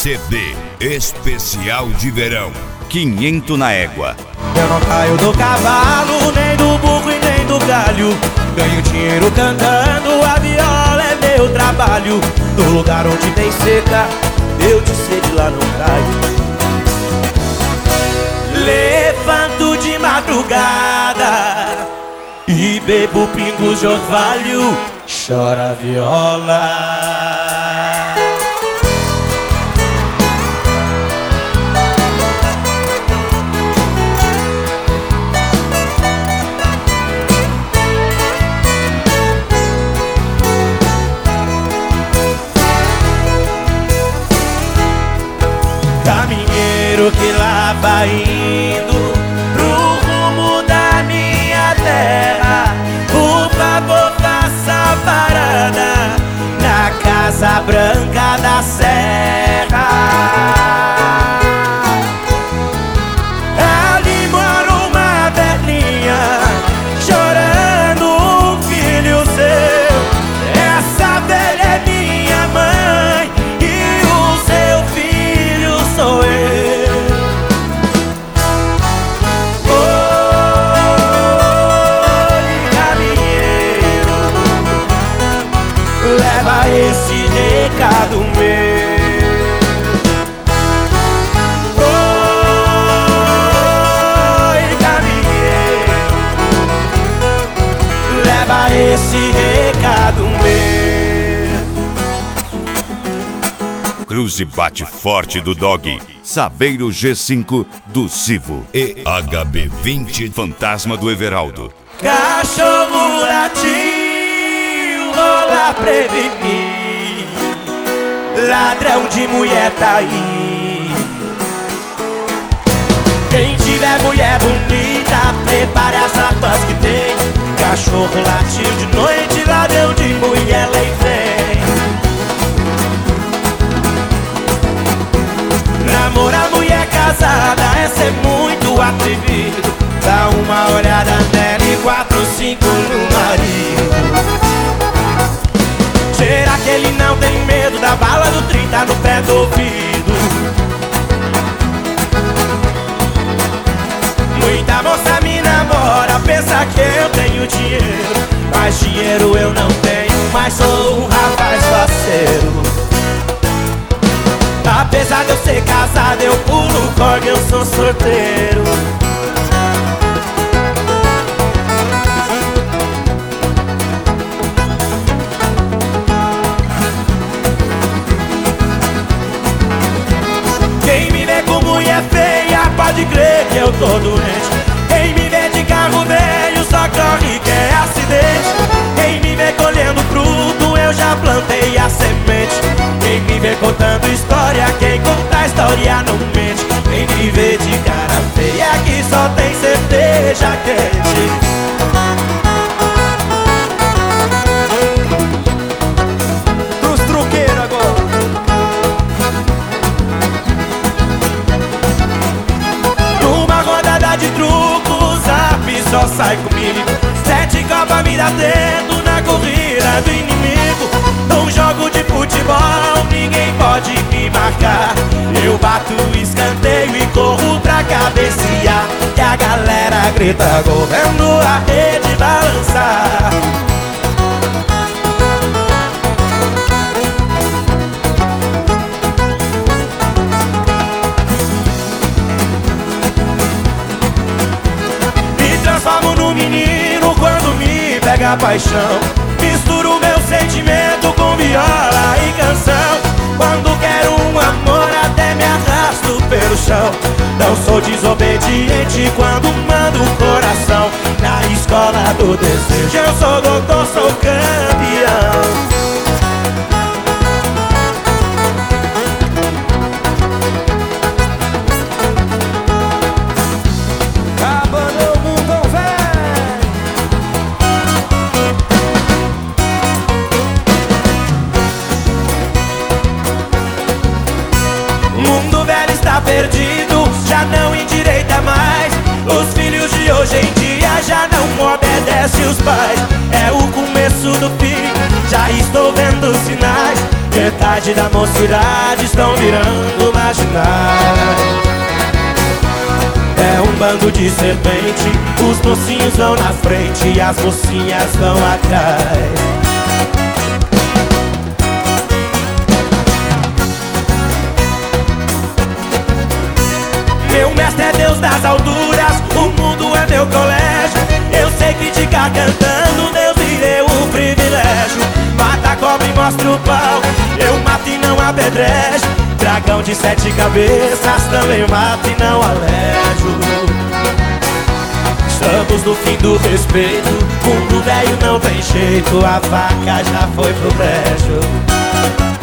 CD especial de verão 500 na égua. Eu não caio do cavalo, nem do burro e nem do galho. Ganho dinheiro cantando, a viola é meu trabalho. No lugar onde tem seca, eu de sede lá não caio. Levanto de madrugada e bebo pingos de orvalho. Chora a viola. Caminheiro que lá vai indo pro rumo da minha terra, por favor faça parada na Casa Branca da Serra. Ali mora uma velhinha chorando um filho seu. Essa velha é minha mãe e o seu filho sou eu. Oi, caminheiro, leva esse recado meu. Oi, caminheiro, leva esse recado meu. Cruze bate forte do Dog, Saveiro G5 do Civo e HB20 Fantasma do Everaldo. Cachorro latiu, rola prevenir, ladrão de mulher tá aí. Quem tiver mulher bonita, prepare as armas que tem. Cachorro latiu de noite, ladrão de mulher lei vem. Namorar mulher casada é ser muito atrevido. Dá uma olhada nela e 4, 5 no marido. Será que ele não tem medo da bala do 30 no pé do ouvido? Muita moça me namora, pensa que eu tenho dinheiro, mas dinheiro eu não tenho, mas sou um rapaz faceiro. Apesar de eu ser casado, eu pulo corda, eu sou solteiro. Quem me vê com mulher feia, pode crer que eu tô doente. Quem me vê de carro velho, só corre que é acidente. Quem me vê colhendo fruto, eu já plantei a semente. Quem me vê contando história, quem conta a história não mente. Quem me vê de cara feia, que só tem cerveja quente. Pros truqueiros agora. Numa rodada de truco, Zap só sai comigo. 7 copas me dá dedo na corrida do inimigo. Num jogo de futebol, ninguém pode me marcar. Eu bato o escanteio e corro pra cabecear. E a galera grita gol, vendo a rede balançar. Me transformo num menino quando me pega a paixão. Misturo meu sentimento com viola e canção. Quando quero um amor até me arrasto pelo chão. Não sou desobediente quando mando o coração. Na escola do desejo eu sou doutor, sou campeão. Perdido, já não endireita mais. Os filhos de hoje em dia já não obedecem os pais. É o começo do fim. cidade da mocidade estão virando marginais. É um bando de serpente, os mocinhos vão na frente e as mocinhas vão atrás. Meu mestre é Deus das alturas, o mundo é meu colégio. Eu sei criticar cantando, Deus me deu o privilégio. Mata a cobra e mostra o pau, eu mato e não apedrejo. Dragão de 7 cabeças, também mato e não alejo. Estamos no fim do respeito, mundo velho não tem jeito. A vaca já foi pro brejo.